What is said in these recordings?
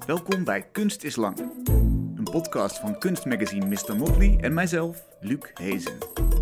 Welkom bij Kunst is Lang. Een podcast van kunstmagazine Mr. Motley en mijzelf, Luc Hezen.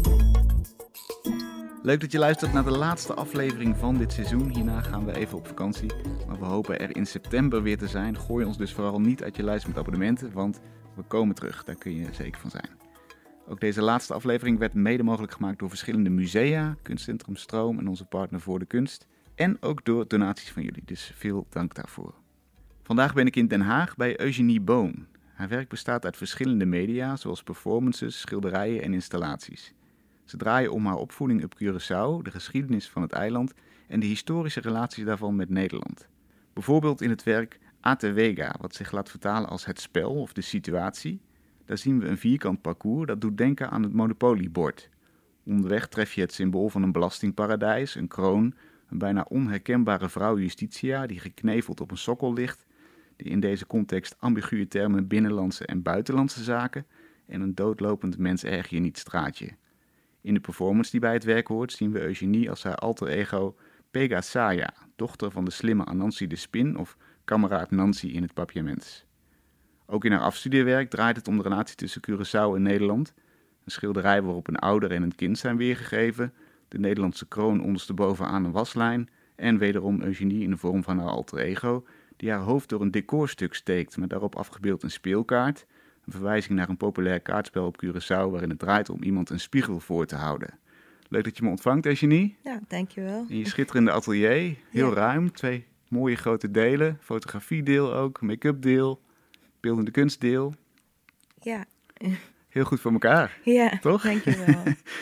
Leuk dat je luistert naar de laatste aflevering van dit seizoen. Hierna gaan we even op vakantie. Maar we hopen er in september weer te zijn. Gooi ons dus vooral niet uit je lijst met abonnementen, want we komen terug. Daar kun je zeker van zijn. Ook deze laatste aflevering werd mede mogelijk gemaakt door verschillende musea, Kunstcentrum Stroom en onze partner Voor de Kunst. En ook door donaties van jullie, dus veel dank daarvoor. Vandaag ben ik in Den Haag bij Eugenie Boon. Haar werk bestaat uit verschillende media, zoals performances, schilderijen en installaties. Ze draaien om haar opvoeding op Curaçao, de geschiedenis van het eiland en de historische relaties daarvan met Nederland. Bijvoorbeeld in het werk Atewega, wat zich laat vertalen als het spel of de situatie. Daar zien we een vierkant parcours dat doet denken aan het Monopoly-bord. Onderweg tref je het symbool van een belastingparadijs, een kroon, een bijna onherkenbare vrouw Justitia die gekneveld op een sokkel ligt, die in deze context ambiguë termen binnenlandse en buitenlandse zaken en een doodlopend mens erg je niet straatje. In de performance die bij het werk hoort zien we Eugenie als haar alter ego Pega Saya, dochter van de slimme Anansi de Spin of kameraad Nancy in het Papiaments. Ook in haar afstudeerwerk draait het om de relatie tussen Curaçao en Nederland. Een schilderij waarop een ouder en een kind zijn weergegeven, de Nederlandse kroon ondersteboven aan een waslijn en wederom Eugenie in de vorm van haar alter ego, die haar hoofd door een decorstuk steekt met daarop afgebeeld een speelkaart, een verwijzing naar een populair kaartspel op Curaçao waarin het draait om iemand een spiegel voor te houden. Leuk dat je me ontvangt, Eugenie. Ja, dankjewel. In je schitterende atelier, heel ruim, 2 mooie grote delen, fotografiedeel ook, make-up deel, beeldende kunstdeel. Ja. Heel goed voor elkaar, Ja, toch? Dankjewel.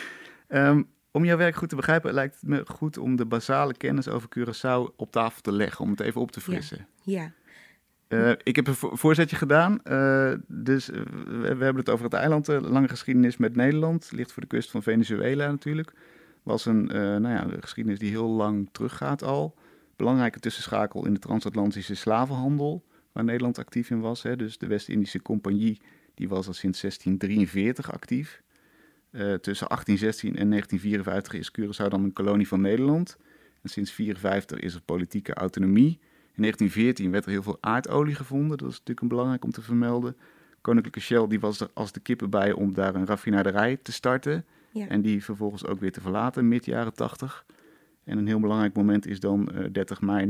Om jouw werk goed te begrijpen lijkt het me goed om de basale kennis over Curaçao op tafel te leggen, om het even op te frissen. Ja. Ik heb een voorzetje gedaan, dus we hebben het over het eiland, lange geschiedenis met Nederland, ligt voor de kust van Venezuela natuurlijk. Was een geschiedenis die heel lang teruggaat al. Belangrijke tussenschakel in de transatlantische slavenhandel, waar Nederland actief in was. Hè. Dus de West-Indische Compagnie, die was al sinds 1643 actief. Tussen 1816 en 1954 is Curaçao dan een kolonie van Nederland. En sinds 1954 is er politieke autonomie. In 1914 werd er heel veel aardolie gevonden. Dat is natuurlijk een belangrijk om te vermelden. Koninklijke Shell die was er als de kippen bij om daar een raffinaderij te starten. Ja. En die vervolgens ook weer te verlaten, mid jaren 80. En een heel belangrijk moment is dan 30 mei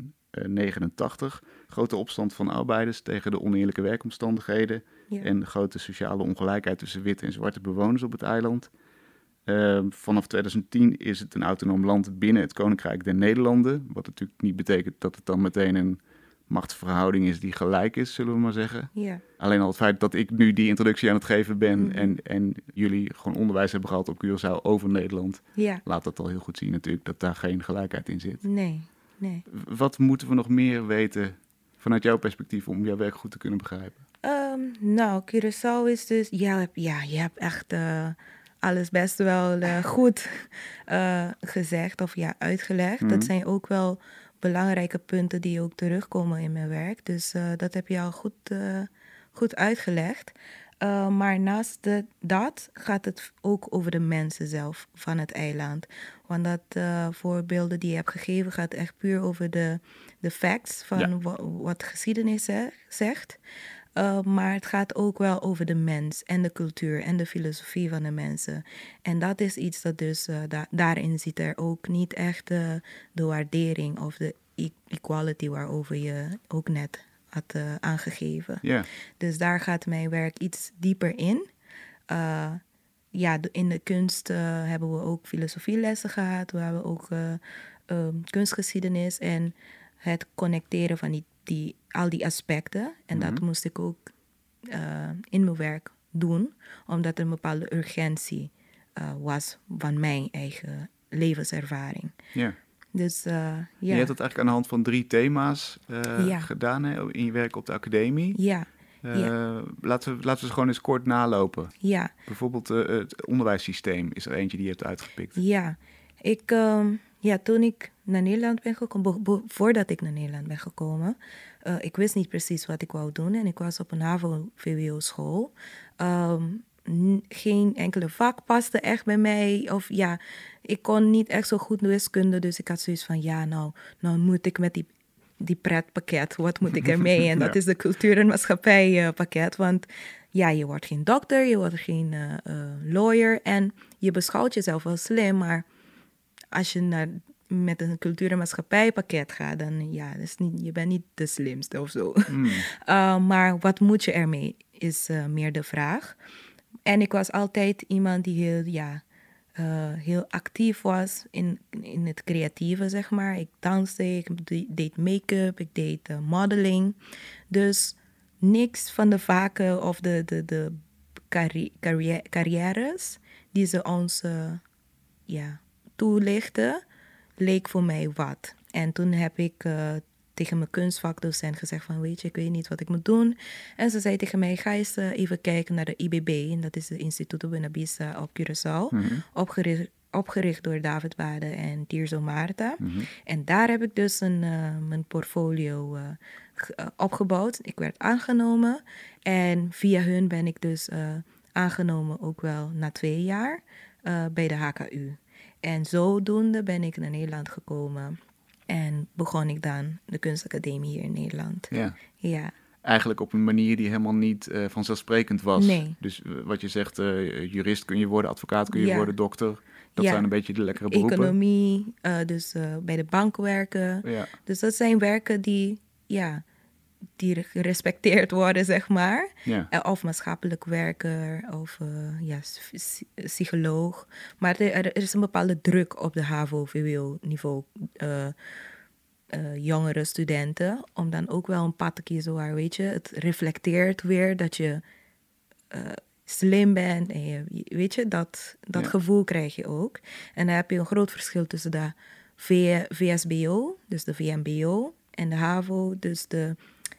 1989. Grote opstand van arbeiders tegen de oneerlijke werkomstandigheden. Ja. En de grote sociale ongelijkheid tussen witte en zwarte bewoners op het eiland. Vanaf 2010 is het een autonoom land binnen het Koninkrijk der Nederlanden. Wat natuurlijk niet betekent dat het dan meteen een machtsverhouding is die gelijk is, zullen we maar zeggen. Ja. Alleen al het feit dat ik nu die introductie aan het geven ben en jullie gewoon onderwijs hebben gehad op Curaçao over Nederland, laat dat al heel goed zien natuurlijk dat daar geen gelijkheid in zit. Nee. Wat moeten we nog meer weten vanuit jouw perspectief om jouw werk goed te kunnen begrijpen? Curaçao is dus, je hebt echt alles best wel goed gezegd of uitgelegd. Dat zijn ook wel belangrijke punten die ook terugkomen in mijn werk. Dus dat heb je al goed uitgelegd. Maar naast dat gaat het ook over de mensen zelf van het eiland. Want dat voorbeelden die je hebt gegeven gaat echt puur over de facts van wat geschiedenis zegt. Maar het gaat ook wel over de mens en de cultuur en de filosofie van de mensen. En dat is iets dat dus, daarin zit er ook niet echt de waardering of de equality waarover je ook net had aangegeven. Yeah. Dus daar gaat mijn werk iets dieper in. In de kunst hebben we ook filosofielessen gehad. We hebben ook kunstgeschiedenis en het connecteren van al die aspecten. En dat moest ik ook in mijn werk doen, omdat er een bepaalde urgentie was van mijn eigen levenservaring. Yeah. Dus, Je hebt het eigenlijk aan de hand van 3 thema's gedaan in je werk op de academie. Ja. Laten we ze gewoon eens kort nalopen. Ja. Bijvoorbeeld het onderwijssysteem is er eentje die je hebt uitgepikt. Ja, toen ik naar Nederland ben gekomen, voordat ik naar Nederland ben gekomen, ik wist niet precies wat ik wou doen en ik was op een HAVO-VWO-school. Geen enkele vak paste echt bij mij. Of ik kon niet echt zo goed wiskunde, dus ik had zoiets van, nou moet ik met die die pretpakket. Wat moet ik ermee? En dat is de cultuur- en maatschappij pakket. Want ja, je wordt geen dokter, je wordt geen lawyer. En je beschouwt jezelf wel slim, maar als je met een cultuur- en maatschappijpakket gaat, dan ja, je bent niet de slimste of zo. Maar wat moet je ermee, is meer de vraag. En ik was altijd iemand die heel actief was in het creatieve, zeg maar. Ik danste, ik deed make-up, ik deed modeling. Dus niks van de vakken of de carrières die ze ons toelichten, leek voor mij wat. En toen heb ik tegen mijn kunstvakdocent gezegd van, weet je, ik weet niet wat ik moet doen. En ze zei tegen mij, ga eens even kijken naar de IBB. En dat is het Instituto Buenavista op Curaçao. Opgericht door David Bade en Tirso Marta. En daar heb ik dus mijn portfolio opgebouwd. Ik werd aangenomen. En via hun ben ik dus aangenomen ook wel na 2 jaar bij de HKU. En zodoende ben ik naar Nederland gekomen. En begon ik dan de kunstacademie hier in Nederland. Ja. Eigenlijk op een manier die helemaal niet vanzelfsprekend was. Nee. Dus wat je zegt, jurist kun je worden, advocaat kun je worden, dokter. Dat zijn een beetje de lekkere beroepen. Economie, dus bij de bank werken. Ja. Dus dat zijn werken die gerespecteerd worden, zeg maar. Ja. Of maatschappelijk werker, of psycholoog. Maar er is een bepaalde druk op de HAVO-VWO-niveau. Jongere studenten, om dan ook wel een pad te kiezen waar, weet je, het reflecteert weer dat je slim bent. En weet je, dat gevoel krijg je ook. En dan heb je een groot verschil tussen de VSBO, dus de VMBO, en de HAVO, dus de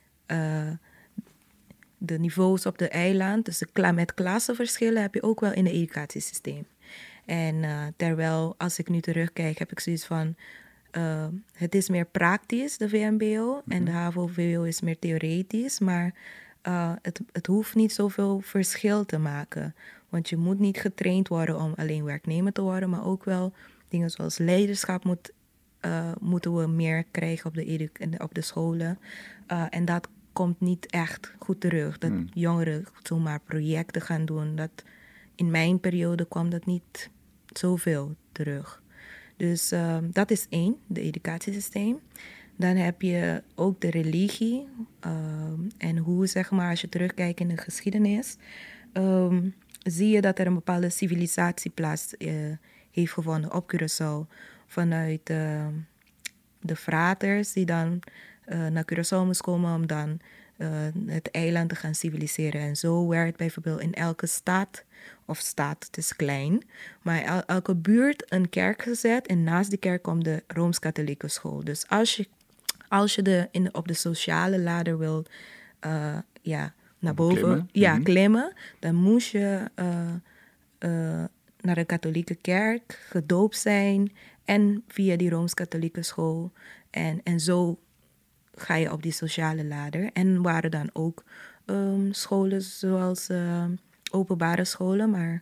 niveaus op de eiland. Dus met klassenverschillen heb je ook wel in het educatiesysteem. En terwijl, als ik nu terugkijk, heb ik zoiets van, het is meer praktisch, de VMBO. En de HAVO-VWO is meer theoretisch. Maar het hoeft niet zoveel verschil te maken. Want je moet niet getraind worden om alleen werknemer te worden. Maar ook wel dingen zoals leiderschap moeten we meer krijgen op de scholen. En dat komt niet echt goed terug. Dat jongeren zomaar projecten gaan doen. In mijn periode kwam dat niet zoveel terug. Dus dat is 1, de educatiesysteem. Dan heb je ook de religie. En hoe, zeg maar, als je terugkijkt in de geschiedenis, zie je dat er een bepaalde civilisatie plaats heeft gevonden op Curaçao. Vanuit de fraters die dan naar Curaçao moest komen om dan het eiland te gaan civiliseren. En zo werd bijvoorbeeld in elke stad, het is klein, maar elke buurt een kerk gezet. En naast die kerk komt de Rooms-Katholieke school. Dus als je op de sociale ladder wil naar boven klimmen, dan moest je naar de katholieke kerk, gedoopt zijn en via die Rooms-Katholieke school. En zo ga je op die sociale ladder. En waren dan ook scholen zoals openbare scholen, maar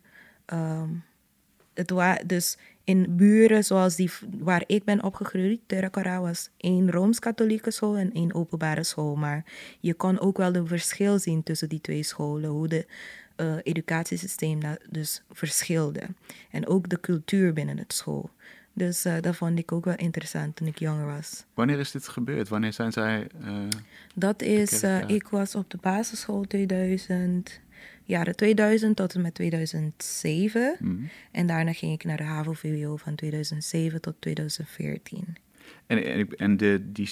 dus in buren zoals die waar ik ben opgegroeid, Terakara, was 1 Rooms-Katholieke school en 1 openbare school. Maar je kon ook wel de verschil zien tussen die 2 scholen, hoe de educatiesysteem dus verschilde. En ook de cultuur binnen het school. Dus dat vond ik ook wel interessant toen ik jonger was. Wanneer is dit gebeurd? Wanneer zijn zij... Dat is, ik was op de basisschool jaren 2000 tot en met 2007. En daarna ging ik naar de HAVO-VWO van 2007 tot 2014. En die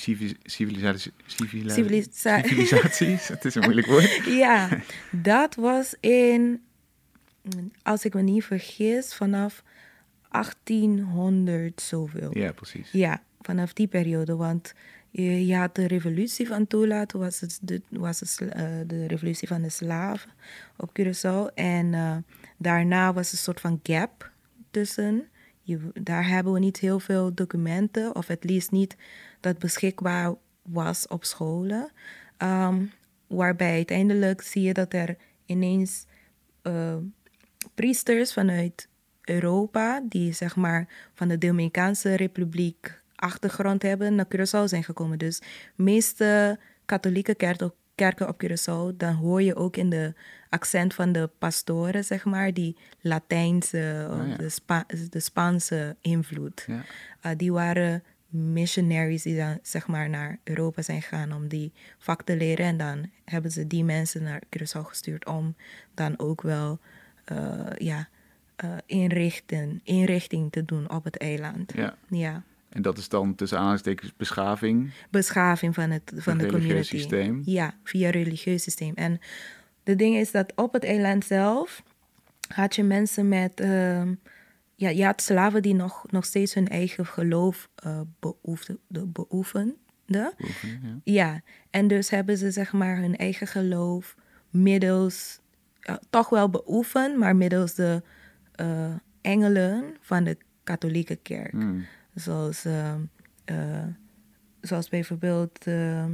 civilisaties, het is een moeilijk woord. Ja, dat was als ik me niet vergis, vanaf 1800 zoveel. Ja, precies. Ja, vanaf die periode, want je had de revolutie van Tula, toen was het de revolutie van de slaven op Curaçao. En daarna was een soort van gap tussen. Daar hebben we niet heel veel documenten, of at least niet dat beschikbaar was op scholen. Waarbij uiteindelijk zie je dat er ineens priesters vanuit Europa, die zeg maar van de Dominicaanse Republiek achtergrond hebben naar Curaçao zijn gekomen. Dus de meeste katholieke kerken op Curaçao, dan hoor je ook in de accent van de pastoren, zeg maar, die Latijnse of de Spaanse invloed. Ja. Die waren missionaries die dan, zeg maar, naar Europa zijn gegaan om die vak te leren. En dan hebben ze die mensen naar Curaçao gestuurd om dan ook wel inrichting te doen op het eiland. Ja. En dat is dan tussen aanhalingstekens beschaving? Beschaving van de community. Systeem? Ja, via religieus systeem. En de ding is dat op het eiland zelf had je mensen met... je had slaven die nog steeds hun eigen geloof beoefenden. Ja, en dus hebben ze, zeg maar, hun eigen geloof middels... toch wel beoefend, maar middels de engelen van de katholieke kerk. Zoals bijvoorbeeld...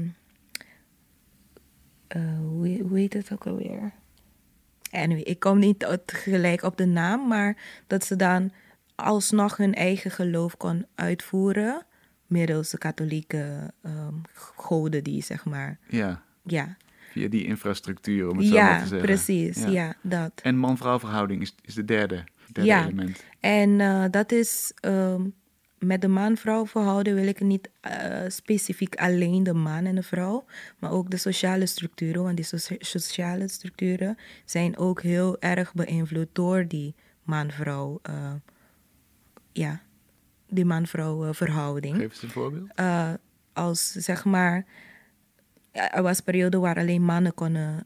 hoe heet het ook alweer? Anyway, ik kom niet gelijk op de naam, maar dat ze dan alsnog hun eigen geloof kon uitvoeren middels de katholieke goden die, zeg maar... Ja. Via die infrastructuur, om het zo maar te zeggen. Precies. Ja, dat. En man-vrouw verhouding is de derde element. En dat is... met de man-vrouw verhouding wil ik niet specifiek alleen de man en de vrouw, maar ook de sociale structuren. Want die sociale structuren zijn ook heel erg beïnvloed door die man-vrouw, die man-vrouw verhouding. Geef eens een voorbeeld. Als, zeg maar, er was een periode waar alleen mannen konden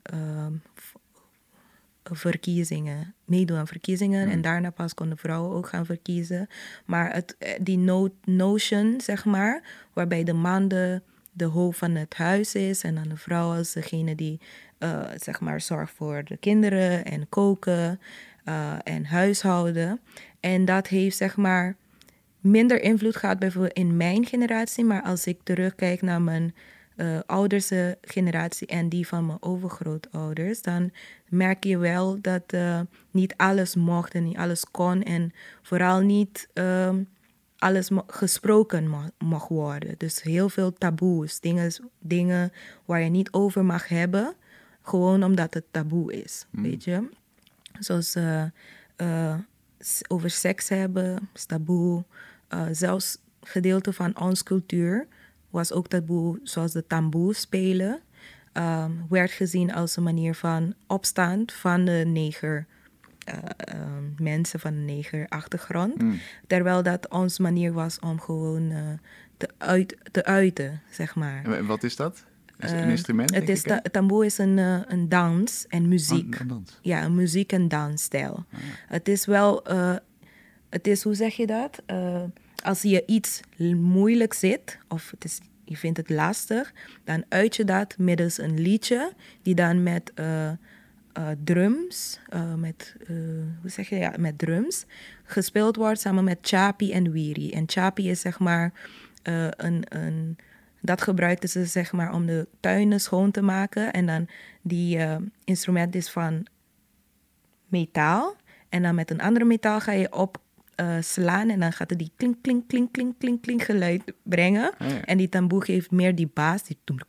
meedoen aan verkiezingen. En daarna pas konden vrouwen ook gaan verkiezen. Maar die notion, zeg maar, waarbij de man de hoofd van het huis is en dan de vrouw als degene die, zeg maar, zorgt voor de kinderen en koken en huishouden. En dat heeft, zeg maar, minder invloed gehad bijvoorbeeld in mijn generatie. Maar als ik terugkijk naar mijn ouders generatie en die van mijn overgrootouders, dan merk je wel dat niet alles mocht en niet alles kon en vooral niet alles gesproken mag worden. Dus heel veel taboes, dingen waar je niet over mag hebben, gewoon omdat het taboe is, weet je. Zoals over seks hebben, is taboe. Zelfs gedeelte van onze cultuur was ook taboe, zoals de tamboe spelen, werd gezien als een manier van opstand van de neger, mensen van de negerachtergrond. Terwijl dat onze manier was om gewoon te uiten, zeg maar. En wat is dat? Is het een instrument? Tamboe is een dans en muziek. Een dans? Ja, een muziek- en dansstijl. Het is wel, hoe zeg je dat? Als je iets moeilijk zit, of je vindt het lastig, dan uit je dat middels een liedje, die dan met drums, met drums, gespeeld wordt samen met chapi en wiri. En chapi is, zeg maar, dat gebruikten ze, zeg maar, om de tuinen schoon te maken. En dan die instrument is van metaal. En dan met een andere metaal ga je op slaan en dan gaat het die klink, klink, klink, klink, klink, klink geluid brengen. En die tamboe geeft meer die baas.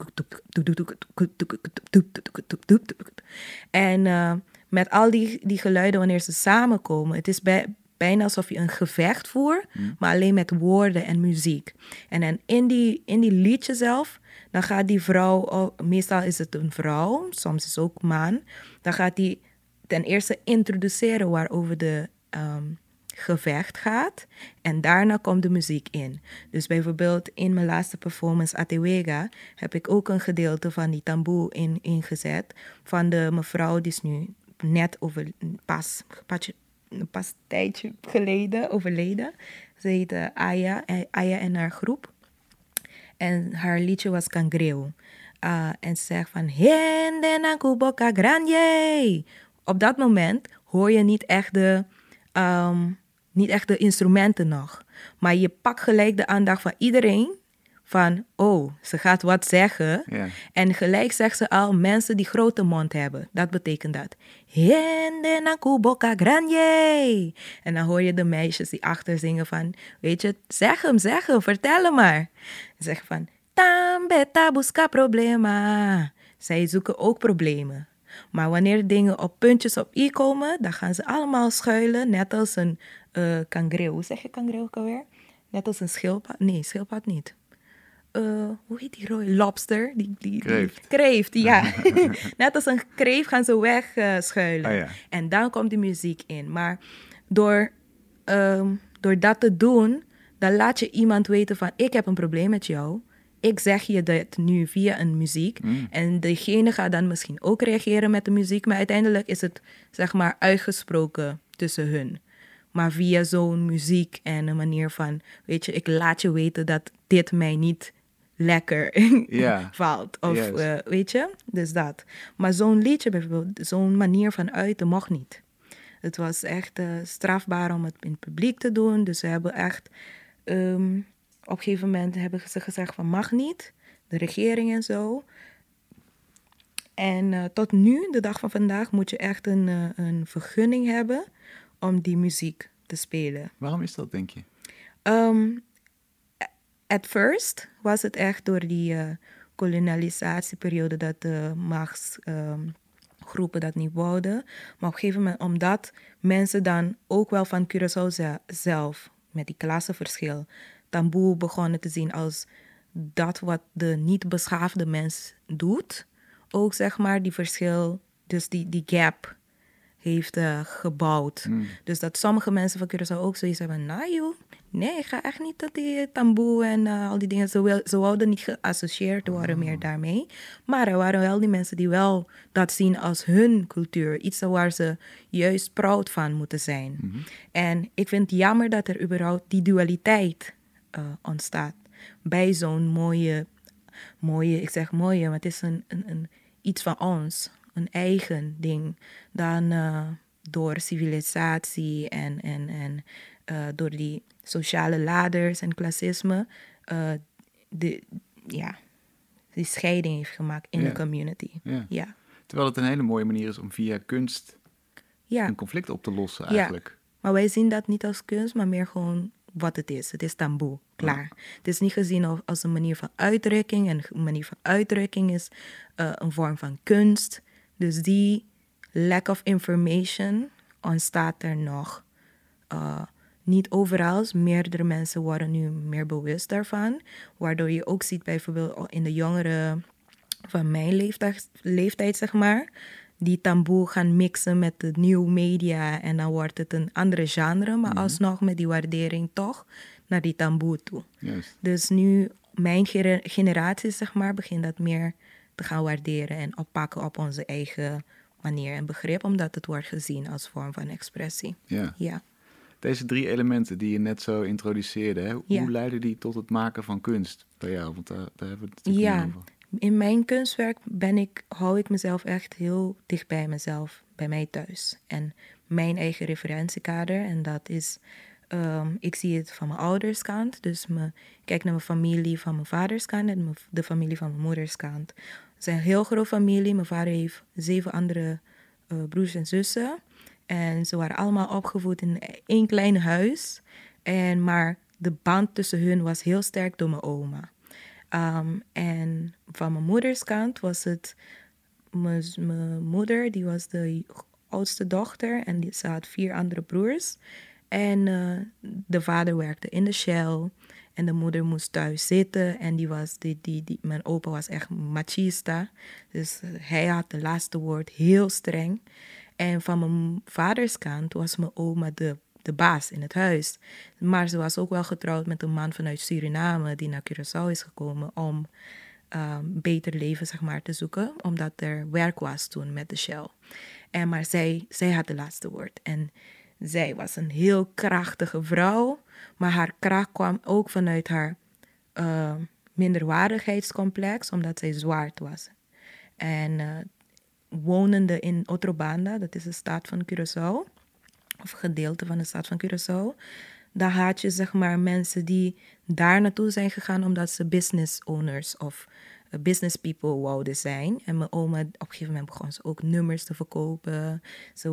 En met al die geluiden, wanneer ze samenkomen, het is bijna alsof je een gevecht voert, maar alleen met woorden en muziek. En dan in die liedje zelf, dan gaat die vrouw, meestal is het een vrouw, soms is het ook man, dan gaat die ten eerste introduceren waarover de gevecht gaat. En daarna komt de muziek in. Dus bijvoorbeeld in mijn laatste performance Atewega heb ik ook een gedeelte van die tamboe ingezet. Van de mevrouw die is nu net pas een tijdje geleden overleden. Ze heette Aya en haar groep. En haar liedje was Cangreo. En ze zegt van Hende Nankuboka Granje. Op dat moment hoor je niet echt de instrumenten nog. Maar je pakt gelijk de aandacht van iedereen van, oh, ze gaat wat zeggen. Ja. En gelijk zegt ze al, mensen die grote mond hebben. Dat betekent dat. Hende naku boca grande. En dan hoor je de meisjes die achter zingen van, weet je, zeg hem, vertel hem maar. Ze zeggen van, tambeta busca problema. Zij zoeken ook problemen. Maar wanneer dingen op puntjes op i komen, dan gaan ze allemaal schuilen, net als een kangaroo. Hoe zeg je kangaroo ook alweer? Net als een schildpad. Nee, schildpad niet. Hoe heet die rode lobster? Kreeft. Kreeft, ja. Net als een kreeft gaan ze wegschuilen. Oh, ja. En dan komt de muziek in. Maar door dat te doen, dan laat je iemand weten van, ik heb een probleem met jou. Ik zeg je dat nu via een muziek. En degene gaat dan misschien ook reageren met de muziek. Maar uiteindelijk is het, zeg maar, uitgesproken tussen hun. Maar via zo'n muziek en een manier van, weet je, ik laat je weten dat dit mij niet lekker valt. Of weet je, dus dat. Maar zo'n liedje bijvoorbeeld, zo'n manier van uiten mocht niet. Het was echt strafbaar om het in het publiek te doen. Dus ze hebben echt, op een gegeven moment hebben ze gezegd van mag niet. De regering en zo. En tot nu, de dag van vandaag, moet je echt een vergunning hebben om die muziek te spelen. Waarom is dat, denk je? At first was het echt door die kolonialisatieperiode dat de machtsgroepen dat niet wouden. Maar op een gegeven moment, omdat mensen dan ook wel van Curaçao zelf, met die klassenverschil, taboe begonnen te zien als dat wat de niet beschaafde mens doet. Ook zeg maar die verschil, dus die gap heeft gebouwd. Dus dat sommige mensen van Curaçao ook zoiets hebben, nou joh, nee, ik ga echt niet dat die taboe en al die dingen, ze wouden niet geassocieerd worden meer daarmee. Maar er waren wel die mensen die wel dat zien als hun cultuur. Iets waar ze juist proud van moeten zijn. En ik vind het jammer dat er überhaupt die dualiteit ontstaat. Bij zo'n mooie, ik zeg mooie, maar het is een iets van ons. Een eigen ding. Dan door civilisatie en door die sociale laders en klassisme die scheiding heeft gemaakt in de community. Ja. Terwijl het een hele mooie manier is om via kunst een conflict op te lossen eigenlijk. Ja. Maar wij zien dat niet als kunst, maar meer gewoon wat het is. Het is taboe, klaar. Het is niet gezien als een manier van uitdrukking. En een manier van uitdrukking is een vorm van kunst. Dus die lack of information ontstaat er nog. Niet overal. Meerdere mensen worden nu meer bewust daarvan. Waardoor je ook ziet bijvoorbeeld in de jongeren van mijn leeftijd zeg maar, die taboe gaan mixen met de nieuwe media. En dan wordt het een andere genre. Maar alsnog met die waardering toch naar die taboe toe. Juist. Dus nu mijn generatie zeg maar, begint dat meer te gaan waarderen en oppakken op onze eigen manier en begrip, omdat het wordt gezien als vorm van expressie. Ja. Deze 3 elementen die je net zo introduceerde, hè, hoe leiden die tot het maken van kunst bij jou? Want daar hebben we het natuurlijk niet over. In mijn kunstwerk hou ik mezelf echt heel dicht bij mezelf, bij mij thuis. En mijn eigen referentiekader, en dat is, ik zie het van mijn ouderskant. Dus ik kijk naar mijn familie van mijn vaderskant en de familie van mijn moederskant. Het is een heel grote familie. Mijn vader heeft 7 andere broers en zussen. En ze waren allemaal opgevoed in 1 klein huis. Maar de band tussen hun was heel sterk door mijn oma. En van mijn moederskant was het mijn moeder, die was de oudste dochter. En ze had 4 andere broers. En de vader werkte in de Shell. En de moeder moest thuis zitten. En mijn opa was echt machista. Dus hij had de laatste woord, heel streng. En van mijn vaders kant was mijn oma de baas in het huis. Maar ze was ook wel getrouwd met een man vanuit Suriname die naar Curaçao is gekomen om beter leven zeg maar, te zoeken. Omdat er werk was toen met de Shell. Maar zij had de laatste woord. En zij was een heel krachtige vrouw. Maar haar kracht kwam ook vanuit haar minderwaardigheidscomplex, omdat zij zwart was. En wonende in Otrobanda, dat is de staat van Curaçao, of gedeelte van de staat van Curaçao, dan had je zeg maar mensen die daar naartoe zijn gegaan omdat ze business owners of business people wouden zijn. En mijn oma, op een gegeven moment begon ze ook nummers te verkopen.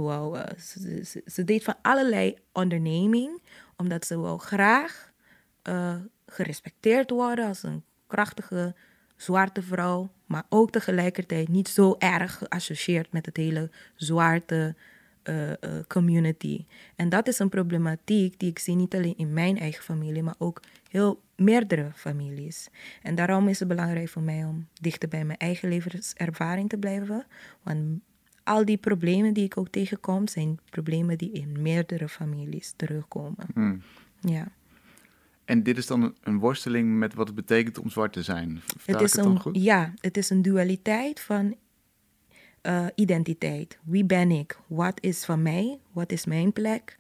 Ze deed van allerlei onderneming, omdat ze wel graag gerespecteerd worden als een krachtige zwarte vrouw, maar ook tegelijkertijd niet zo erg geassocieerd met het hele zwarte community. En dat is een problematiek die ik zie niet alleen in mijn eigen familie, maar ook heel meerdere families. En daarom is het belangrijk voor mij om dichter bij mijn eigen levenservaring te blijven. Want al die problemen die ik ook tegenkom, zijn problemen die in meerdere families terugkomen. Ja. En dit is dan een worsteling met wat het betekent om zwart te zijn. Vertaal ik het dan goed? Ja, het is een dualiteit van identiteit. Wie ben ik? Wat is van mij? Wat is mijn plek?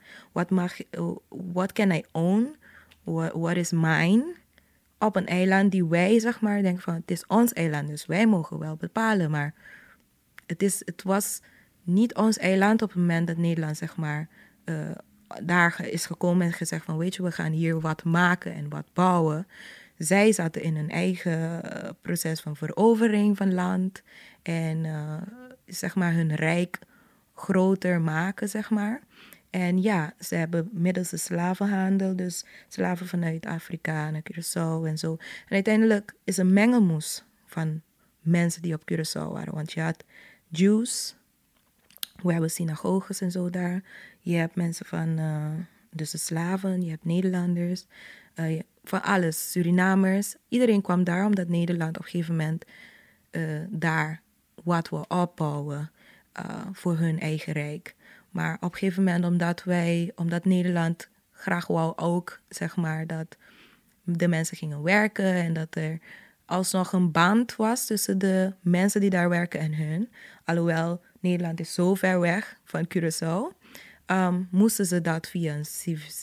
What can I own? What is mine? Op een eiland die wij, zeg maar, denken van, het is ons eiland, dus wij mogen wel bepalen. Maar het was niet ons eiland op het moment dat Nederland, zeg maar, daar is gekomen en gezegd van, weet je, we gaan hier wat maken en wat bouwen. Zij zaten in een eigen proces van verovering van land en zeg maar hun rijk groter maken, zeg maar. En ja, ze hebben middels de slavenhandel, dus slaven vanuit Afrika naar Curaçao en zo. En uiteindelijk is een mengelmoes van mensen die op Curaçao waren. Want je had Jews, we hebben synagoges en zo daar. Je hebt mensen van, dus de slaven, je hebt Nederlanders, van alles, Surinamers. Iedereen kwam daar omdat Nederland op een gegeven moment daar wat wil opbouwen voor hun eigen rijk. Maar op een gegeven moment, omdat Nederland graag wou ook, zeg maar, dat de mensen gingen werken en dat er alsnog een band was tussen de mensen die daar werken en hun. Alhoewel Nederland is zo ver weg van Curaçao, moesten ze dat via een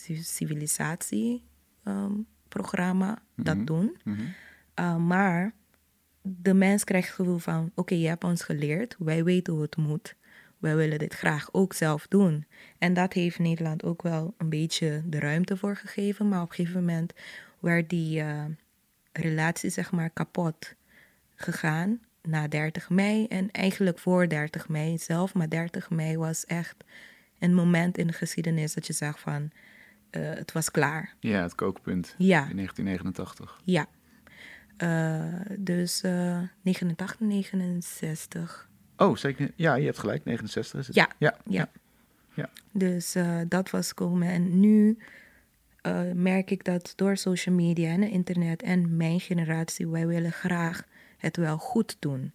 civilisatieprogramma dat doen. Maar de mens krijgt het gevoel van, oké, je hebt ons geleerd, wij weten hoe het moet. Wij willen dit graag ook zelf doen. En dat heeft Nederland ook wel een beetje de ruimte voor gegeven. Maar op een gegeven moment werd die relatie, zeg maar, kapot gegaan na 30 mei. En eigenlijk voor 30 mei zelf. Maar 30 mei was echt een moment in de geschiedenis dat je zag van, het was klaar. Ja, het kookpunt Ja. in 1989. Ja. Dus 89, 69... Oh, zeker. Ja, je hebt gelijk. 69 is het. Ja. Dus dat was komen. En nu merk ik dat door social media en internet en mijn generatie, wij willen graag het wel goed doen.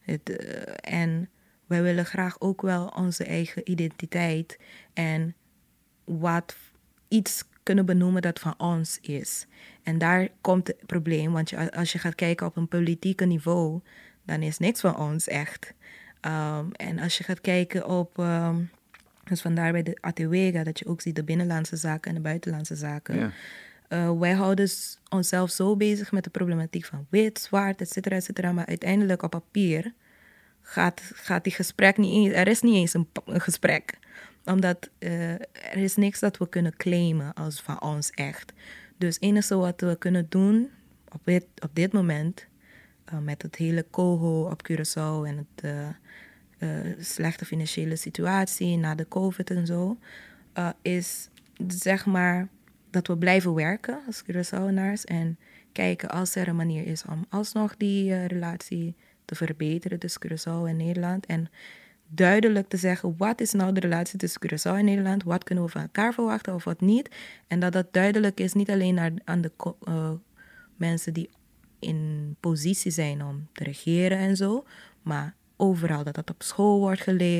En wij willen graag ook wel onze eigen identiteit en wat iets kunnen benoemen dat van ons is. En daar komt het probleem, want als je gaat kijken op een politieke niveau, dan is niks van ons echt. En als je gaat kijken op, dus vandaar bij de Atewega, dat je ook ziet de binnenlandse zaken en de buitenlandse zaken. Ja. Wij houden onszelf zo bezig met de problematiek van wit, zwart, et cetera, maar uiteindelijk op papier gaat die gesprek niet eens, er is niet eens een gesprek. Omdat er is niks dat we kunnen claimen als van ons echt. Dus het enige wat we kunnen doen op dit moment, met het hele coho op Curaçao en het slechte financiële situatie na de COVID en zo, is zeg maar dat we blijven werken als Curaçaoënaars en kijken als er een manier is om alsnog die relatie te verbeteren tussen Curaçao en Nederland. En duidelijk te zeggen, wat is nou de relatie tussen Curaçao en Nederland? Wat kunnen we van elkaar verwachten of wat niet? En dat duidelijk is, niet alleen aan de mensen die in positie zijn om te regeren en zo, maar overal dat op school wordt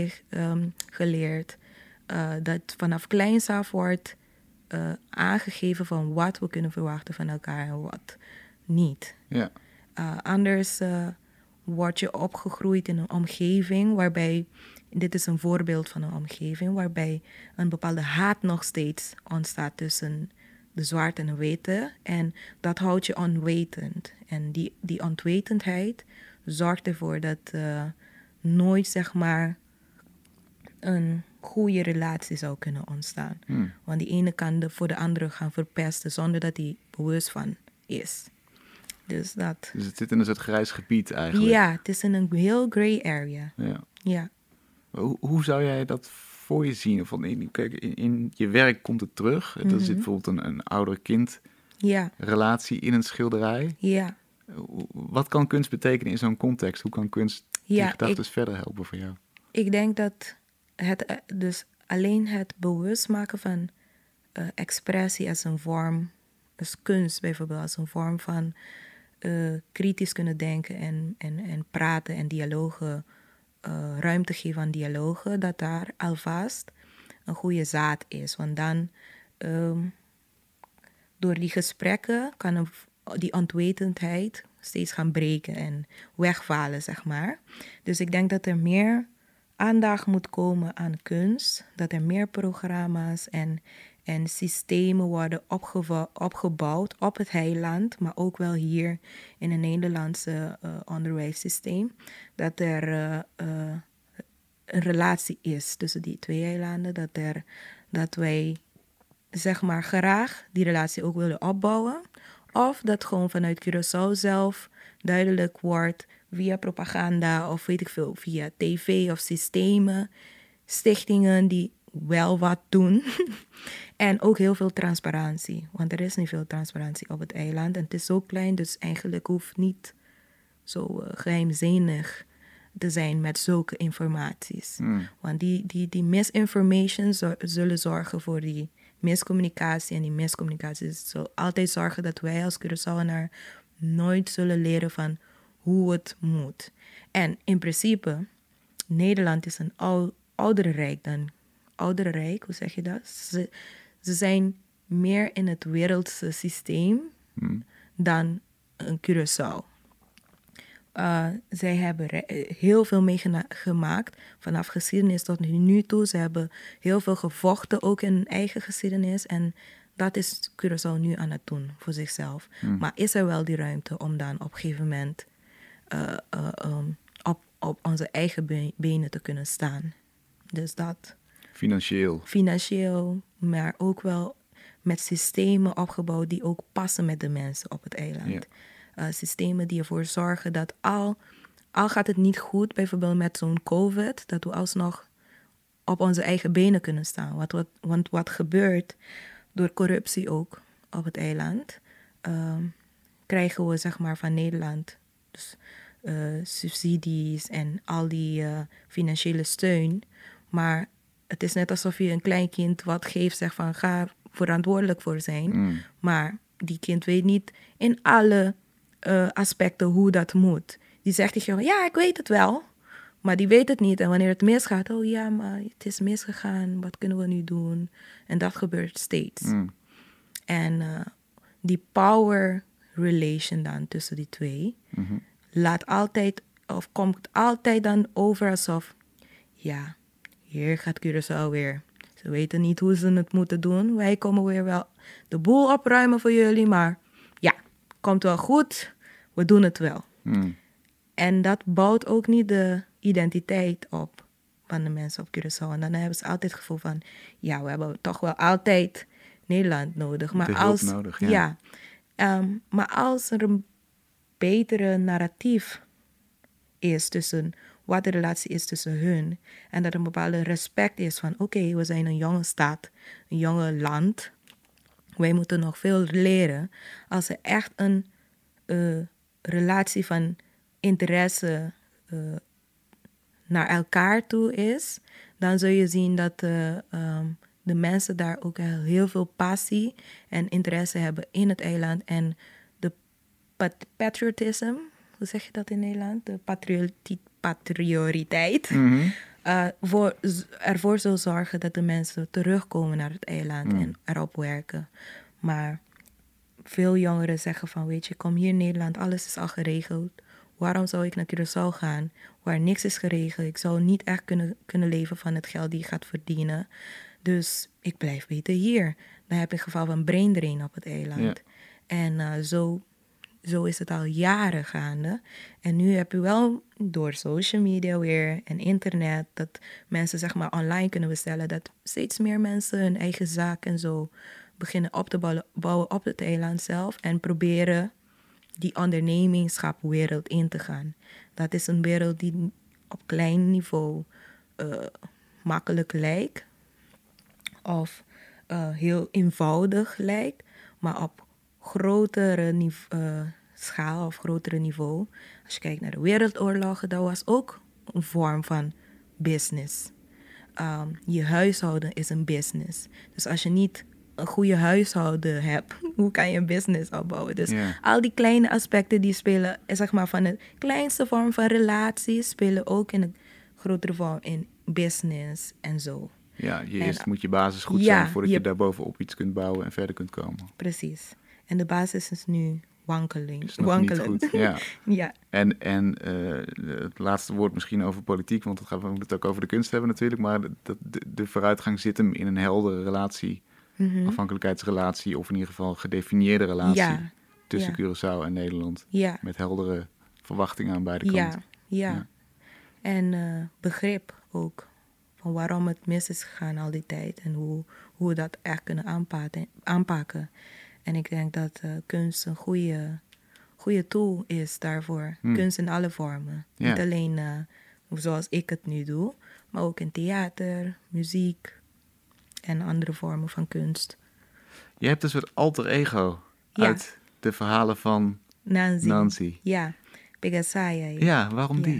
geleerd. Dat vanaf kleins af wordt aangegeven van wat we kunnen verwachten van elkaar en wat niet. Ja. Anders word je opgegroeid in een omgeving waarbij, dit is een voorbeeld van een omgeving, waarbij een bepaalde haat nog steeds ontstaat tussen de zwarte en de witte. En dat houdt je onwetend. En die onwetendheid zorgt ervoor dat nooit, zeg maar, een goede relatie zou kunnen ontstaan. Want die ene kan voor de andere gaan verpesten zonder dat hij bewust van is. Dus dat. Dus het zit in een soort grijs gebied eigenlijk. Ja, het is in een heel gray area. Ja. Hoe zou jij dat voor je zien? Of kijk, in je werk komt het terug. Er zit bijvoorbeeld een ouder-kind relatie in een schilderij. Ja. Wat kan kunst betekenen in zo'n context? Hoe kan kunst die gedachten verder helpen voor jou? Ik denk dat dus alleen het bewust maken van expressie als een vorm, als kunst bijvoorbeeld, als een vorm van kritisch kunnen denken en praten en dialogen, ruimte geven aan dialogen, dat daar alvast een goede zaad is. Want dan, door die gesprekken, kan die ontwetendheid steeds gaan breken en wegvallen, zeg maar. Dus ik denk dat er meer aandacht moet komen aan kunst, dat er meer programma's en systemen worden opgebouwd op het heiland, maar ook wel hier in het Nederlandse onderwijssysteem, dat er een relatie is tussen die twee eilanden, dat wij zeg maar graag die relatie ook willen opbouwen, of dat gewoon vanuit Curaçao zelf duidelijk wordt via propaganda of weet ik veel, via tv of systemen, stichtingen die wel wat doen. En ook heel veel transparantie, want er is niet veel transparantie op het eiland. En het is zo klein, dus eigenlijk hoeft niet zo geheimzinnig te zijn met zulke informaties. Want die misinformation zullen zorgen voor die miscommunicatie. En die miscommunicatie zal altijd zorgen dat wij als Curaçaoenaar nooit zullen leren van hoe het moet. En in principe, Nederland is een oudere rijk, hoe zeg je dat? Ze zijn meer in het wereldse systeem dan een Curaçao. Zij hebben heel veel meegemaakt vanaf geschiedenis tot nu toe. Ze hebben heel veel gevochten, ook in hun eigen geschiedenis. En dat is Curaçao nu aan het doen voor zichzelf. Maar is er wel die ruimte om dan op een gegeven moment op onze eigen benen te kunnen staan? Dus dat. Financieel, maar ook wel met systemen opgebouwd die ook passen met de mensen op het eiland. Systemen die ervoor zorgen dat al gaat het niet goed, bijvoorbeeld met zo'n COVID, dat we alsnog op onze eigen benen kunnen staan. Want wat gebeurt door corruptie ook op het eiland, krijgen we zeg maar van Nederland dus, subsidies en al die financiële steun. Maar het is net alsof je een klein kind wat geeft, zegt van ga verantwoordelijk voor zijn. Maar die kind weet niet in alle aspecten hoe dat moet. Die zegt tegen jou, ja, ik weet het wel. Maar die weet het niet. En wanneer het misgaat, oh ja, maar het is misgegaan. Wat kunnen we nu doen? En dat gebeurt steeds. En die power relation dan tussen die twee laat altijd, of komt altijd dan over alsof, ja, hier gaat Curaçao weer. Ze weten niet hoe ze het moeten doen. Wij komen weer wel de boel opruimen voor jullie, maar ja, komt wel goed. We doen het wel. En dat bouwt ook niet de identiteit op van de mensen op Curaçao. En dan hebben ze altijd het gevoel van, ja, we hebben toch wel altijd Nederland nodig. Maar hulp nodig, ja. Maar als er een betere narratief is tussen wat de relatie is tussen hun, en dat er een bepaalde respect is van, oké, we zijn een jonge stad, een jonge land. Wij moeten nog veel leren. Als er echt een relatie van interesse naar elkaar toe is, dan zul je zien dat de mensen daar ook heel veel passie en interesse hebben in het eiland. En de patriotisme, hoe zeg je dat in Nederland? De patrioriteit. Ervoor zal zorgen dat de mensen terugkomen naar het eiland en erop werken. Maar veel jongeren zeggen van, weet je, kom hier in Nederland, alles is al geregeld. Waarom zou ik naar Curaçao gaan waar niks is geregeld? Ik zou niet echt kunnen leven van het geld die je gaat verdienen. Dus ik blijf beter hier. Dan heb je het geval van brain drain op het eiland. En zo zo is het al jaren gaande. En nu heb je wel door social media weer en internet... dat mensen zeg maar online kunnen bestellen... dat steeds meer mensen hun eigen zaak en zo... beginnen op te bouwen op het eiland zelf... en proberen die ondernemingsschapwereld in te gaan. Dat is een wereld die op klein niveau makkelijk lijkt... of heel eenvoudig lijkt... maar op grotere schaal of grotere niveau. Als je kijkt naar de wereldoorlogen, dat was ook een vorm van business. Je huishouden is een business. Dus als je niet een goede huishouden hebt, hoe kan je een business opbouwen? Dus al die kleine aspecten die spelen, zeg maar van de kleinste vorm van relaties, spelen ook in een grotere vorm in business en zo. Ja, eerst moet je basis goed zijn voordat je daarbovenop iets kunt bouwen en verder kunt komen. Precies. En de basis is nu wankelend. Is nog niet goed, ja. Ja. En het laatste woord misschien over politiek, want we moeten het ook over de kunst hebben natuurlijk, maar de vooruitgang zit hem in een heldere relatie, afhankelijkheidsrelatie, of in ieder geval gedefinieerde relatie tussen Curaçao en Nederland. Ja. Met heldere verwachtingen aan beide kanten. Ja. En begrip ook. Van waarom het mis is gegaan al die tijd. En hoe we dat echt kunnen aanpakken. En ik denk dat kunst een goede tool is daarvoor. Kunst in alle vormen. Ja. Niet alleen zoals ik het nu doe. Maar ook in theater, muziek en andere vormen van kunst. Je hebt een soort alter ego uit de verhalen van Nancy. Ja, Pegasaya. Ja, waarom die?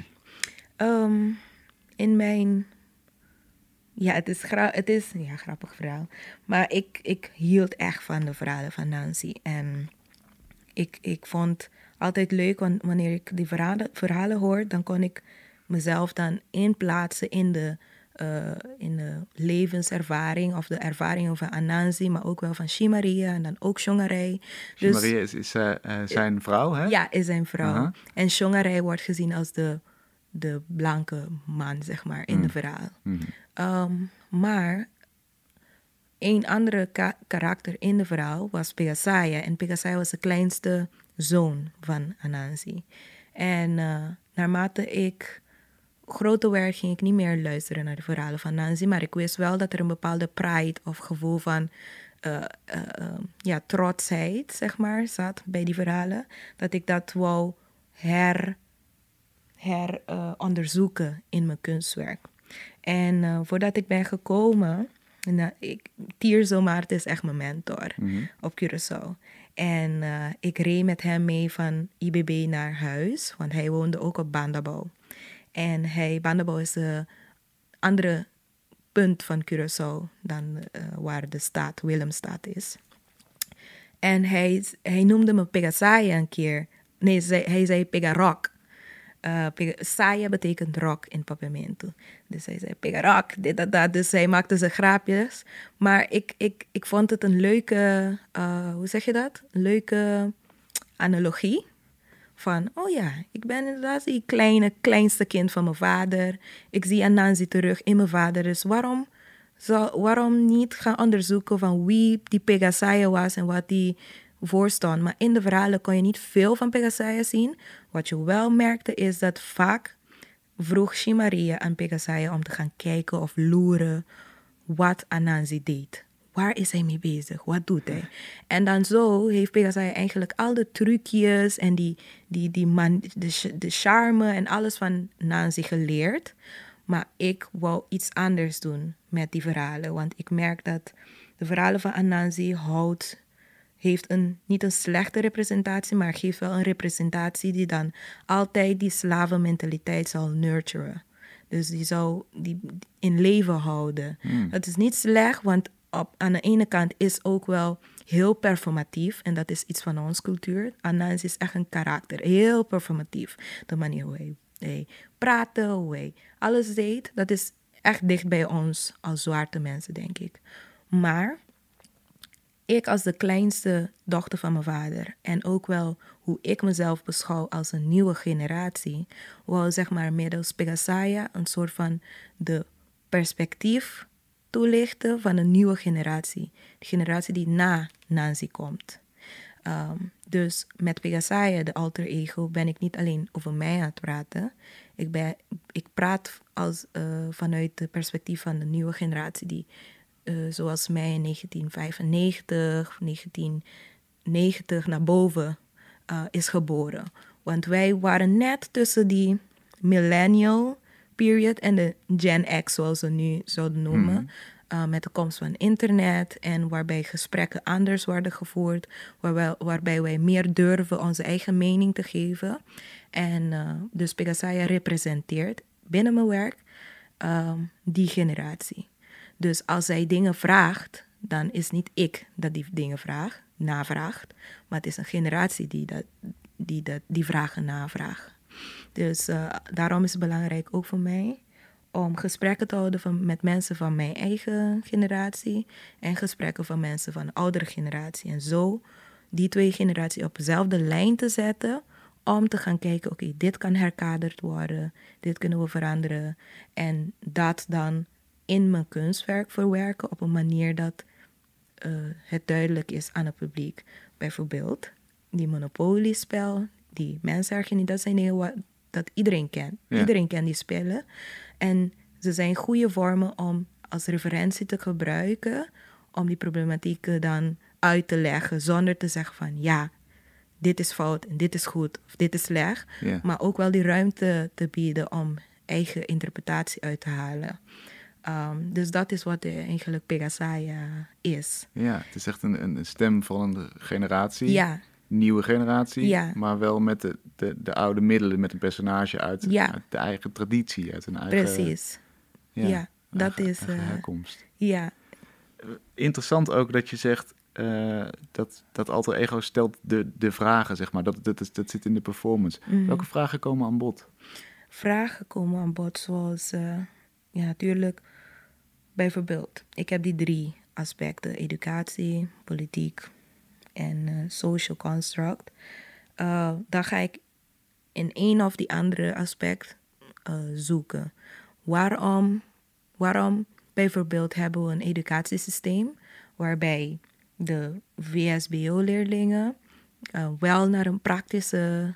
In mijn... Ja, het is een grappig verhaal. Maar ik hield echt van de verhalen van Nancy. En ik vond altijd leuk, want wanneer ik die verhalen hoor, dan kon ik mezelf dan inplaatsen in de levenservaring of de ervaringen van Anansi, maar ook wel van Shimaria en dan ook Shongaray. Shimaria is zijn vrouw, hè? Ja, is zijn vrouw. En Shongaray wordt gezien als de blanke man, zeg maar, in de verhaal. Maar een andere karakter in de verhaal was Pegasaya. En Pegasaya was de kleinste zoon van Anansi. En naarmate ik groter werd, ging ik niet meer luisteren naar de verhalen van Nancy. Maar ik wist wel dat er een bepaalde pride of gevoel van trotsheid, zeg maar, zat bij die verhalen. Dat ik dat wou onderzoeken in mijn kunstwerk. En voordat ik ben gekomen, Tirso Marte is echt mijn mentor op Curaçao. En ik reed met hem mee van IBB naar huis, want hij woonde ook op Bandabao. En Bandabao is een andere punt van Curaçao dan waar de stad Willemstad is. En hij noemde me Pegasaya een keer. Nee, hij zei Pegarok. Saya betekent rock in Papiamento. Dus hij zei Pegarok, dit, dat. Dus hij maakte zijn grapjes. Maar ik vond het een leuke, hoe zeg je dat? Een leuke analogie. Van, oh ja, ik ben inderdaad die kleinste kind van mijn vader. Ik zie Anansi terug in mijn vader. Dus waarom niet gaan onderzoeken van wie die Pegasaya was en wat die voorstond. Maar in de verhalen kon je niet veel van Pegasaya zien. Wat je wel merkte is dat vaak vroeg Shimaria aan Pegasaya om te gaan kijken of loeren wat Anansi deed. Waar is hij mee bezig? Wat doet hij? En dan zo heeft Pegasaya eigenlijk al de trucjes en de charme en alles van Nancy geleerd. Maar ik wou iets anders doen met die verhalen. Want ik merk dat de verhalen van Anansi heeft niet een slechte representatie, maar geeft wel een representatie die dan altijd die slavenmentaliteit zal nurturen. Dus die zou die in leven houden. Dat is niet slecht, want aan de ene kant is ook wel heel performatief. En dat is iets van onze cultuur. Anansi is echt een karakter. Heel performatief. De manier hoe hij praatte, hoe hij alles deed. Dat is echt dicht bij ons als zwarte mensen, denk ik. Maar ik als de kleinste dochter van mijn vader en ook wel hoe ik mezelf beschouw als een nieuwe generatie, wou zeg maar middels Pegasaya een soort van de perspectief toelichten van een nieuwe generatie. De generatie die na Nancy komt. Dus met Pegasaya, de alter ego, ben ik niet alleen over mij aan het praten. Ik praat vanuit het perspectief van de nieuwe generatie die, zoals mij in 1995, 1990 naar boven is geboren. Want wij waren net tussen die millennial period en de Gen X, zoals ze nu zouden noemen. Met de komst van internet en waarbij gesprekken anders worden gevoerd. Waarbij wij meer durven onze eigen mening te geven. En dus Pegasaya representeert binnen mijn werk die generatie. Dus als zij dingen vraagt, dan is niet ik dat die dingen navraagt. Maar het is een generatie die vragen navraagt. Dus daarom is het belangrijk ook voor mij om gesprekken te houden met mensen van mijn eigen generatie en gesprekken van mensen van de oudere generatie. En zo die twee generaties op dezelfde lijn te zetten om te gaan kijken, oké, dit kan herkaderd worden, dit kunnen we veranderen. En dat dan in mijn kunstwerk verwerken op een manier dat het duidelijk is aan het publiek. Bijvoorbeeld die Monopoly-spel, die mensenherkenning, dat zijn dingen dat iedereen kent. Ja. Iedereen kent die spellen. En ze zijn goede vormen om als referentie te gebruiken, om die problematieken dan uit te leggen, zonder te zeggen van ja, dit is fout en dit is goed of dit is slecht. Ja. Maar ook wel die ruimte te bieden om eigen interpretatie uit te halen. Dus dat is wat eigenlijk Pegasaya is. Ja, het is echt een stem van een generatie. Ja. Nieuwe generatie, ja. Maar wel met de oude middelen, met een personage uit de eigen traditie, uit een eigen... Precies. Ja, dat is... herkomst. Ja. Interessant ook dat je zegt dat alter ego stelt de vragen, zeg maar. Dat zit in de performance. Mm-hmm. Welke vragen komen aan bod? Vragen komen aan bod zoals... natuurlijk, bijvoorbeeld, ik heb die 3 aspecten. Educatie, politiek en social construct. Dan ga ik in een of die andere aspect zoeken. Waarom bijvoorbeeld hebben we een educatiesysteem waarbij de VSBO-leerlingen wel naar een praktische,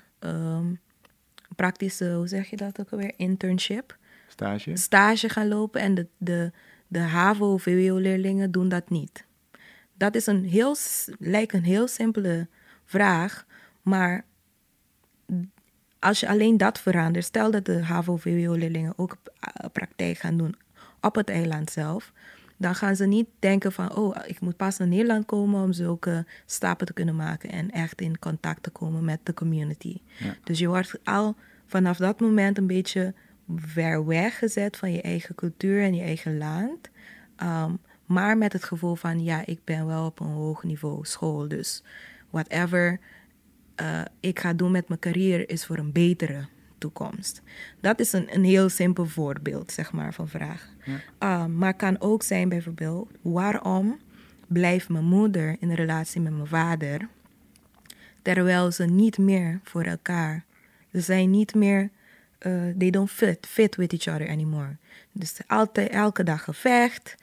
hoe zeg je dat ook alweer, internship? Stage gaan lopen en de HAVO-VWO-leerlingen doen dat niet. Dat is lijkt een heel simpele vraag, maar als je alleen dat verandert, stel dat de HAVO-VWO-leerlingen ook praktijk gaan doen op het eiland zelf, dan gaan ze niet denken van, ik moet pas naar Nederland komen om zulke stappen te kunnen maken en echt in contact te komen met de community. Ja. Dus je wordt al vanaf dat moment een beetje ver weggezet van je eigen cultuur en je eigen land. Maar met het gevoel van, ja, ik ben wel op een hoog niveau school. Dus whatever ik ga doen met mijn carrière is voor een betere toekomst. Dat is een heel simpel voorbeeld, zeg maar, van vraag. Ja. Maar kan ook zijn bijvoorbeeld, waarom blijft mijn moeder in een relatie met mijn vader, terwijl ze niet meer voor elkaar, ze zijn niet meer, they don't fit with each other anymore. Dus elke dag gevecht.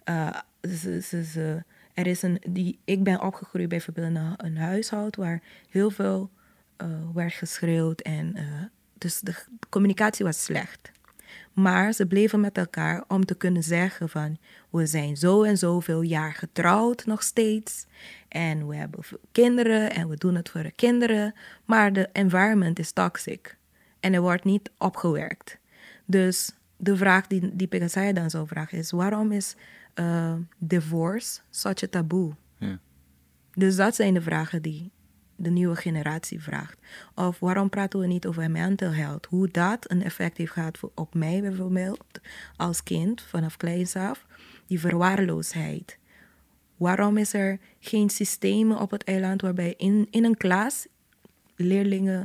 Ik ben opgegroeid bijvoorbeeld in een huishoud waar heel veel werd geschreeuwd en dus de communicatie was slecht. Maar ze bleven met elkaar om te kunnen zeggen van, we zijn zo en zoveel jaar getrouwd nog steeds en we hebben kinderen en we doen het voor de kinderen, maar de environment is toxic en er wordt niet opgewerkt. Dus de vraag die Pegasaya dan zou vragen is, waarom is divorce such a taboe? Ja. Dus dat zijn de vragen die de nieuwe generatie vraagt. Of waarom praten we niet over mental health? Hoe dat een effect heeft gehad op mij bijvoorbeeld als kind vanaf kleins af. Die verwaarloosheid. Waarom is er geen systemen op het eiland waarbij in een klas leerlingen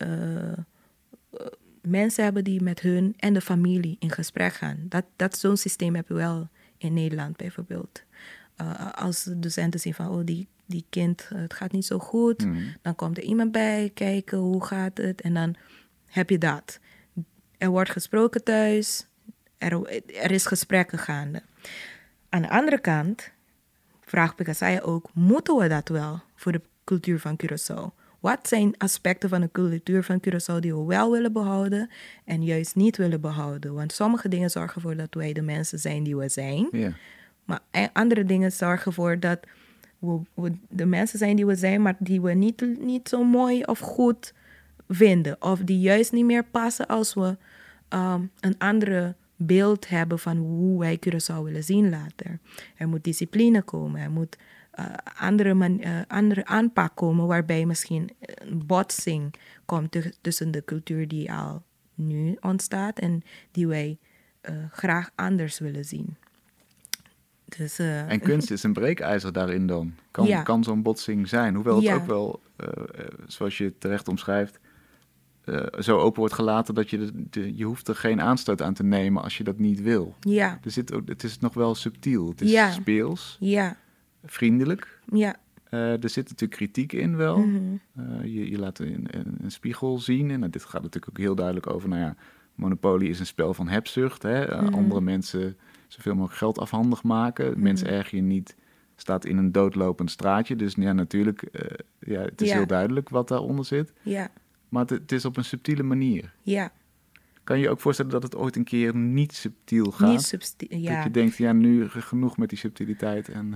mensen hebben die met hun en de familie in gesprek gaan? Zo'n systeem heb je wel in Nederland bijvoorbeeld. Als de docenten zien van, die kind, het gaat niet zo goed. Dan komt er iemand bij kijken, hoe gaat het? En dan heb je dat. Er wordt gesproken thuis. Er is gesprekken gaande. Aan de andere kant vraagt Pegasaya ook, moeten we dat wel voor de cultuur van Curaçao? Wat zijn aspecten van de cultuur van Curaçao die we wel willen behouden en juist niet willen behouden? Want sommige dingen zorgen ervoor dat wij de mensen zijn die we zijn. Ja. Maar andere dingen zorgen ervoor dat we de mensen zijn die we zijn, maar die we niet zo mooi of goed vinden. Of die juist niet meer passen als we een andere beeld hebben van hoe wij Curaçao willen zien later. Er moet discipline komen, er moet andere aanpak komen waarbij misschien een botsing komt tussen de cultuur die al nu ontstaat en die wij graag anders willen zien. Dus, en kunst is een breekijzer daarin dan. Kan zo'n botsing zijn. Hoewel het ook wel, zoals je het terecht omschrijft, zo open wordt gelaten dat je hoeft er geen aanstoot aan te nemen als je dat niet wil. Ja. Het is nog wel subtiel. Het is speels. Ja. Vriendelijk. Ja. Er zit natuurlijk kritiek in wel. Mm-hmm. Je laat een spiegel zien. En dit gaat natuurlijk ook heel duidelijk over, Monopoly is een spel van hebzucht. Hè? Andere mensen zoveel mogelijk geld afhandig maken. Mensen erger je niet, staat in een doodlopend straatje. Dus natuurlijk, het is heel duidelijk wat daaronder zit. Ja. Maar het is op een subtiele manier. Ja. Kan je je ook voorstellen dat het ooit een keer niet subtiel gaat? Niet subtiel, ja. Dat je denkt, nu genoeg met die subtiliteit. En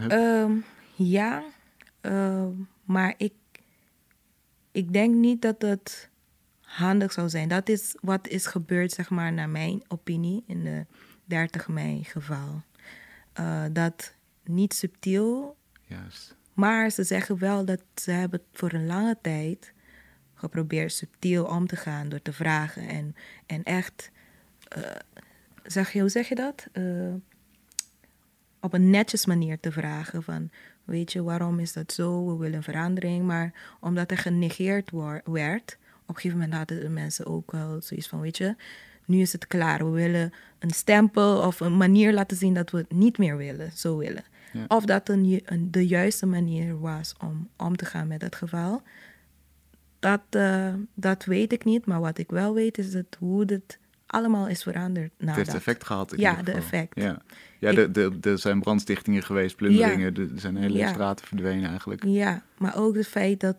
maar ik denk niet dat het handig zou zijn. Dat is wat is gebeurd, zeg maar, naar mijn opinie, in de 30 mei geval. Dat niet subtiel. Juist. Maar ze zeggen wel dat ze hebben voor een lange tijd geprobeerd subtiel om te gaan door te vragen en echt, hoe zeg je dat? Op een netjes manier te vragen van, weet je, waarom is dat zo? We willen verandering, maar omdat er genegeerd werd, op een gegeven moment hadden de mensen ook wel zoiets van, weet je, nu is het klaar. We willen een stempel of een manier laten zien dat we het niet meer willen, zo willen. Ja. Of dat de juiste manier was om te gaan met het geval. Dat weet ik niet, maar wat ik wel weet is hoe het allemaal is veranderd. Het heeft effect gehad. Ja, de effect. Er zijn brandstichtingen geweest, plunderingen, er zijn hele straten verdwenen eigenlijk. Ja, maar ook het feit dat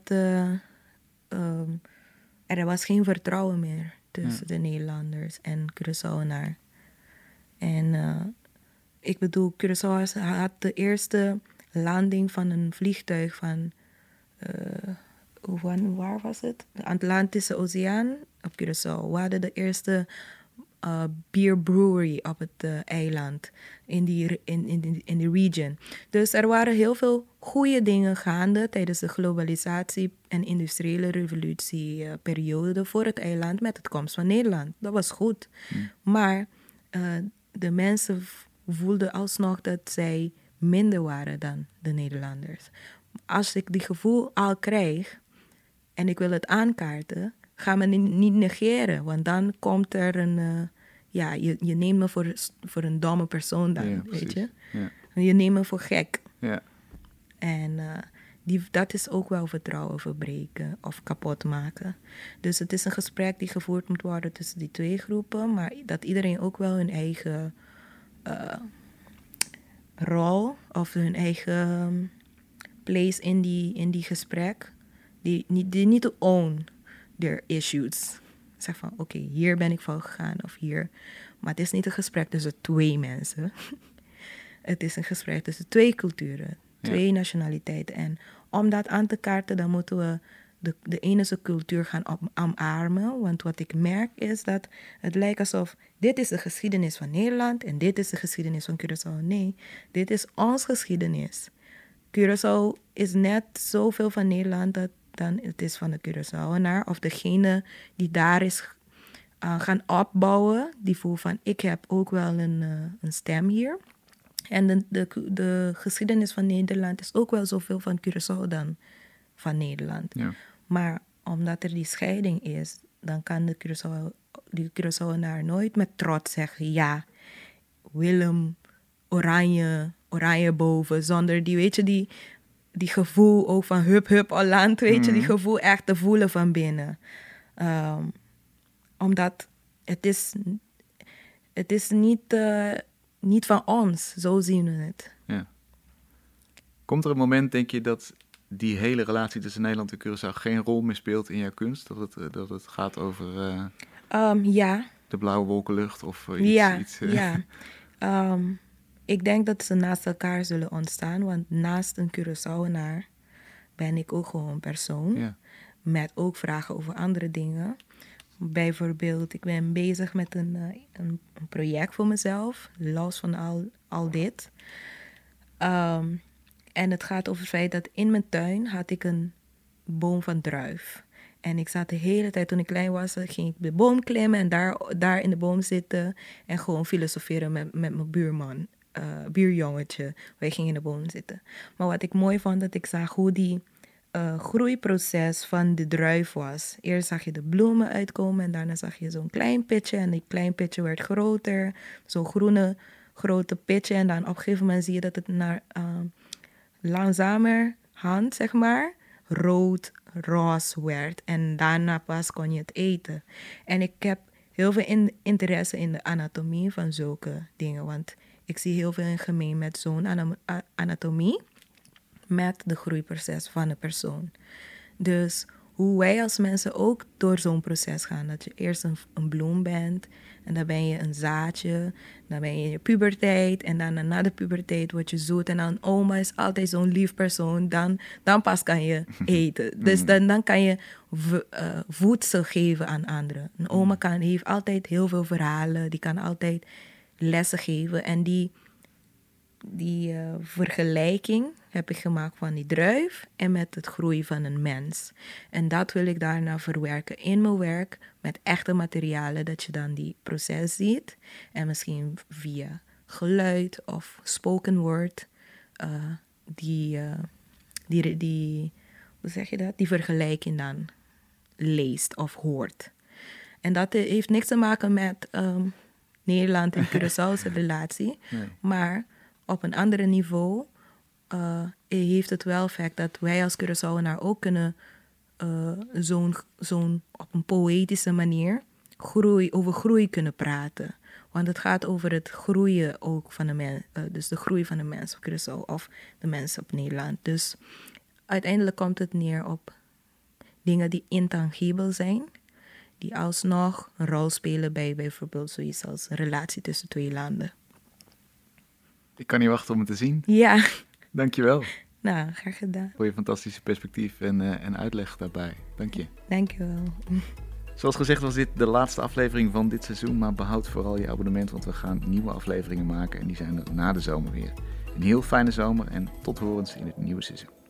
er was geen vertrouwen meer tussen de Nederlanders en Curaçaoenaar. En ik bedoel, Curaçao had de eerste landing van een vliegtuig van, waar was het? De Atlantische Oceaan op Curaçao. We hadden de eerste beer brewery op het eiland, in die region. Dus er waren heel veel goede dingen gaande tijdens de globalisatie en industriële revolutieperiode voor het eiland met de komst van Nederland. Dat was goed. Maar de mensen voelden alsnog dat zij minder waren dan de Nederlanders. Als ik die gevoel al krijg en ik wil het aankaarten, ga me niet negeren, want dan komt er een, je neemt me voor een domme persoon dan, weet je. Ja. Je neemt me voor gek. Ja. En dat is ook wel vertrouwen verbreken of kapot maken. Dus het is een gesprek die gevoerd moet worden tussen die twee groepen, maar dat iedereen ook wel hun eigen rol of hun eigen place in die gesprek, die niet to own their issues. Zeg van, oké, hier ben ik fout gegaan of hier. Maar het is niet een gesprek tussen twee mensen. Het is een gesprek tussen twee culturen, twee nationaliteiten. En om dat aan te kaarten, dan moeten we de ene cultuur gaan omarmen. Want wat ik merk is dat het lijkt alsof dit is de geschiedenis van Nederland en dit is de geschiedenis van Curaçao. Nee, dit is ons geschiedenis. Curaçao is net zoveel van Nederland dan het is van de Curaçaoenaar. Of degene die daar is gaan opbouwen, die voelt van, ik heb ook wel een stem hier. En de geschiedenis van Nederland is ook wel zoveel van Curaçao dan van Nederland. Ja. Maar omdat er die scheiding is, dan kan de Curaçaoenaar nooit met trots zeggen, ja, Willem, oranje boven, zonder die, weet je, die gevoel ook van hup Holland, weet je, die gevoel echt te voelen van binnen. Omdat het is niet van ons, zo zien we het. Ja. Komt er een moment, denk je, dat die hele relatie tussen Nederland en Curaçao geen rol meer speelt in jouw kunst? Dat het gaat over Ja. de blauwe wolkenlucht of iets? Ja. Ik denk dat ze naast elkaar zullen ontstaan, want naast een Curaçaoenaar ben ik ook gewoon een persoon. Ja. Met ook vragen over andere dingen. Bijvoorbeeld, ik ben bezig met een project voor mezelf, los van al dit. En het gaat over het feit dat in mijn tuin had ik een boom van druif. En ik zat de hele tijd, toen ik klein was, ging ik de boom klimmen en daar in de boom zitten en gewoon filosoferen met mijn buurman, buurjongetje. Wij gingen in de boom zitten. Maar wat ik mooi vond, dat ik zag hoe die groeiproces van de druif was. Eerst zag je de bloemen uitkomen en daarna zag je zo'n klein pitje en die klein pitje werd groter. Zo'n grote pitje en dan op een gegeven moment zie je dat het naar langzamerhand, zeg maar, rood-roze werd. En daarna pas kon je het eten. En ik heb heel veel interesse in de anatomie van zulke dingen, want ik zie heel veel in gemeen met zo'n anatomie, met de groeiproces van een persoon. Dus hoe wij als mensen ook door zo'n proces gaan. Dat je eerst een bloem bent en dan ben je een zaadje. Dan ben je in je puberteit en dan na de puberteit word je zoet. En dan oma is altijd zo'n lief persoon. Dan pas kan je eten. Dus dan kan je voedsel geven aan anderen. Een oma heeft altijd heel veel verhalen. Die kan altijd lessen geven. En die vergelijking heb ik gemaakt van die druif en met het groeien van een mens. En dat wil ik daarna verwerken in mijn werk met echte materialen, dat je dan die proces ziet. En misschien via geluid of spoken word hoe zeg je dat? Die vergelijking dan leest of hoort. En dat heeft niks te maken met Nederland en Curaçao's relatie, Nee. maar op een ander niveau heeft het wel effect dat wij als Curaçaoenaar ook kunnen zo'n op een poëtische manier over groei kunnen praten. Want het gaat over het groeien ook van de mens, dus de groei van de mens op Curaçao of de mensen op Nederland. Dus uiteindelijk komt het neer op dingen die intangibel zijn, die alsnog een rol spelen bij bijvoorbeeld zoiets als een relatie tussen twee landen. Ik kan niet wachten om het te zien. Ja. Dankjewel Nou, graag gedaan. voor je fantastische perspectief en uitleg daarbij. Dank je. Dankjewel. Zoals gezegd was dit de laatste aflevering van dit seizoen, maar behoud vooral je abonnement, want we gaan nieuwe afleveringen maken en die zijn er na de zomer weer. Een heel fijne zomer en tot horens in het nieuwe seizoen.